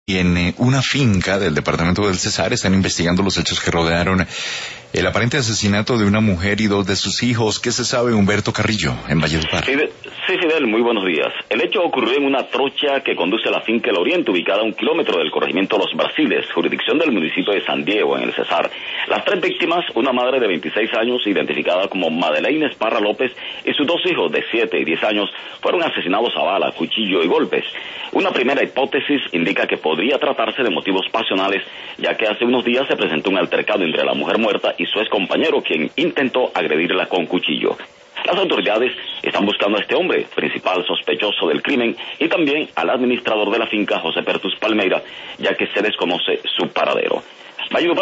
Y en una finca del departamento del Cesar están investigando los hechos que rodearon el aparente asesinato de una mujer y dos de sus hijos. ¿Qué se sabe, Humberto Carrillo, en Valledupar? Sí, Fidel, muy buenos días. El hecho ocurrió en una trocha que conduce a la finca El Oriente, ubicada a 1 kilómetro del corregimiento Los Brasiles, jurisdicción del municipio de San Diego, en el Cesar. Las 3 víctimas, una madre de 26 años, identificada como Madeleine Esparra López, y sus 2 hijos de 7 y 10 años, fueron asesinados a bala, cuchillo y golpes. Una primera hipótesis indica que podría tratarse de motivos pasionales, ya que hace unos días se presentó un altercado entre la mujer muerta y su excompañero, quien intentó agredirla con cuchillo. Las autoridades están buscando a este hombre, principal sospechoso del crimen, y también al administrador de la finca, José Pertus Palmeira, ya que se desconoce su paradero.